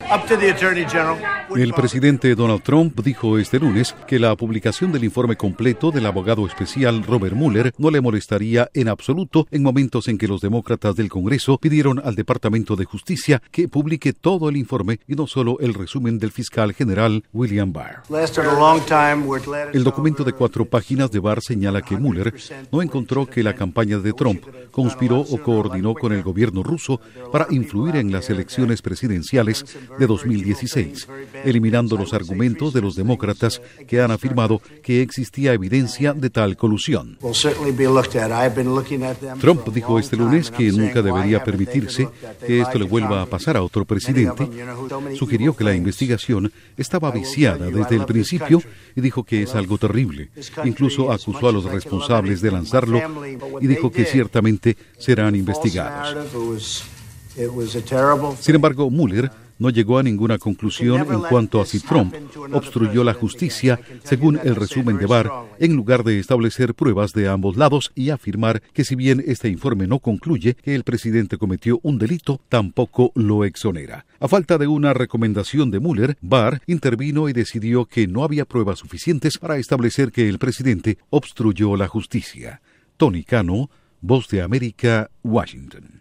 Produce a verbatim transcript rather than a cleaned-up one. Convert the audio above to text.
El presidente Donald Trump dijo este lunes que la publicación del informe completo del abogado especial Robert Mueller no le molestaría en absoluto en momentos en que los demócratas del Congreso pidieron al Departamento de Justicia que publique todo el informe y no solo el resumen del fiscal general William Barr. El documento de cuatro páginas de Barr señala que Mueller no encontró que la campaña de Trump conspiró o coordinó con el gobierno ruso para influir en las elecciones presidenciales de dos mil dieciséis, eliminando los argumentos de los demócratas que han afirmado que existía evidencia de tal colusión. Trump dijo este lunes que nunca debería permitirse que esto le vuelva a pasar a otro presidente. Sugirió que la investigación estaba viciada desde el principio y dijo que es algo terrible. Incluso acusó a los responsables de lanzarlo y dijo que ciertamente serán investigados. Sin embargo, Mueller no llegó a ninguna conclusión en cuanto a si Trump obstruyó la justicia, según el resumen de Barr, en lugar de establecer pruebas de ambos lados y afirmar que si bien este informe no concluye que el presidente cometió un delito, tampoco lo exonera. A falta de una recomendación de Mueller, Barr intervino y decidió que no había pruebas suficientes para establecer que el presidente obstruyó la justicia. Tony Cano, Voz de América, Washington.